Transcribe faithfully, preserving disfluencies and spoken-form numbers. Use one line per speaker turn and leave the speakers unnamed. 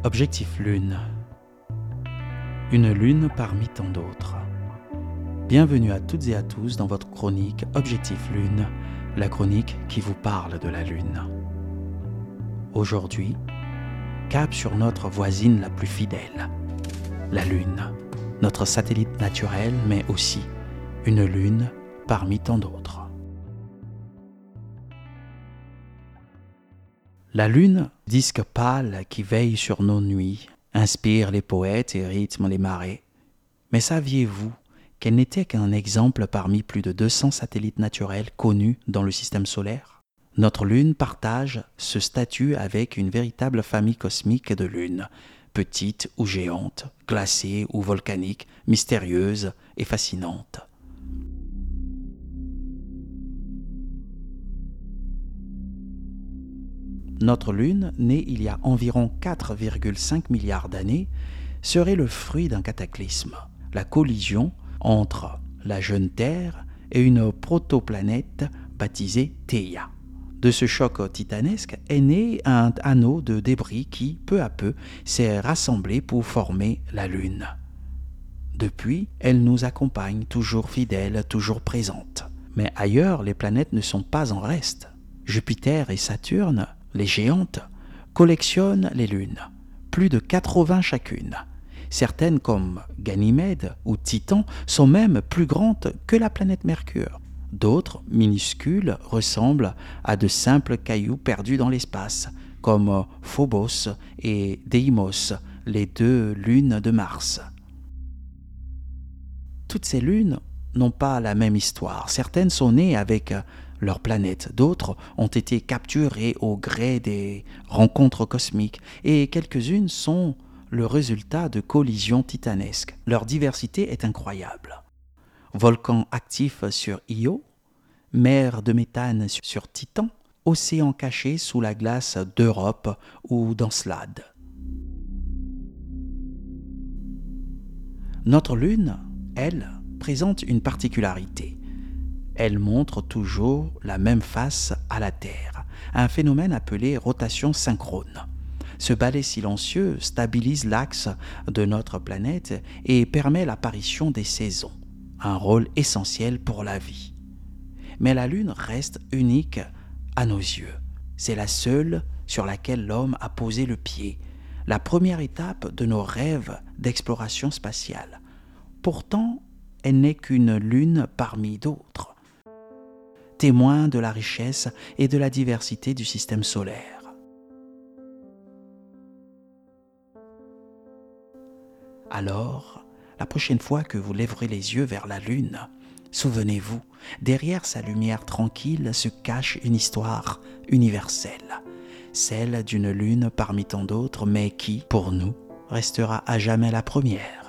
Objectif Lune. Une lune parmi tant d'autres. Bienvenue à toutes et à tous dans votre chronique Objectif Lune, la chronique qui vous parle de la Lune. Aujourd'hui, cap sur notre voisine la plus fidèle, la Lune, notre satellite naturel, mais aussi une lune parmi tant d'autres. La Lune, disque pâle qui veille sur nos nuits, inspire les poètes et rythme les marées. Mais saviez-vous qu'elle n'était qu'un exemple parmi plus de deux cents satellites naturels connus dans le système solaire ? Notre Lune partage ce statut avec une véritable famille cosmique de lunes, petites ou géantes, glacées ou volcaniques, mystérieuses et fascinantes. Notre Lune, née il y a environ quatre virgule cinq milliards d'années, serait le fruit d'un cataclysme, la collision entre la jeune Terre et une protoplanète baptisée Theia. De ce choc titanesque est né un anneau de débris qui, peu à peu, s'est rassemblé pour former la Lune. Depuis, elle nous accompagne, toujours fidèle, toujours présente. Mais ailleurs, les planètes ne sont pas en reste. Jupiter et Saturne, les géantes, collectionnent les lunes, plus de quatre-vingts chacune. Certaines, comme Ganymède ou Titan, sont même plus grandes que la planète Mercure. D'autres, minuscules, ressemblent à de simples cailloux perdus dans l'espace, comme Phobos et Deimos, les deux lunes de Mars. Toutes ces lunes n'ont pas la même histoire. Certaines sont nées avec leur planète, d'autres ont été capturées au gré des rencontres cosmiques, et quelques-unes sont le résultat de collisions titanesques. Leur diversité est incroyable. Volcan actif sur Io, mer de méthane sur Titan, océan caché sous la glace d'Europe ou d'Encelade. Notre Lune, elle, présente une particularité. Elle montre toujours la même face à la Terre, un phénomène appelé rotation synchrone. Ce balai silencieux stabilise l'axe de notre planète et permet l'apparition des saisons, un rôle essentiel pour la vie. Mais la Lune reste unique à nos yeux. C'est la seule sur laquelle l'homme a posé le pied, la première étape de nos rêves d'exploration spatiale. Pourtant, elle n'est qu'une lune parmi d'autres, témoin de la richesse et de la diversité du système solaire. Alors, la prochaine fois que vous lèverez les yeux vers la Lune, souvenez-vous, derrière sa lumière tranquille se cache une histoire universelle, celle d'une lune parmi tant d'autres, mais qui, pour nous, restera à jamais la première.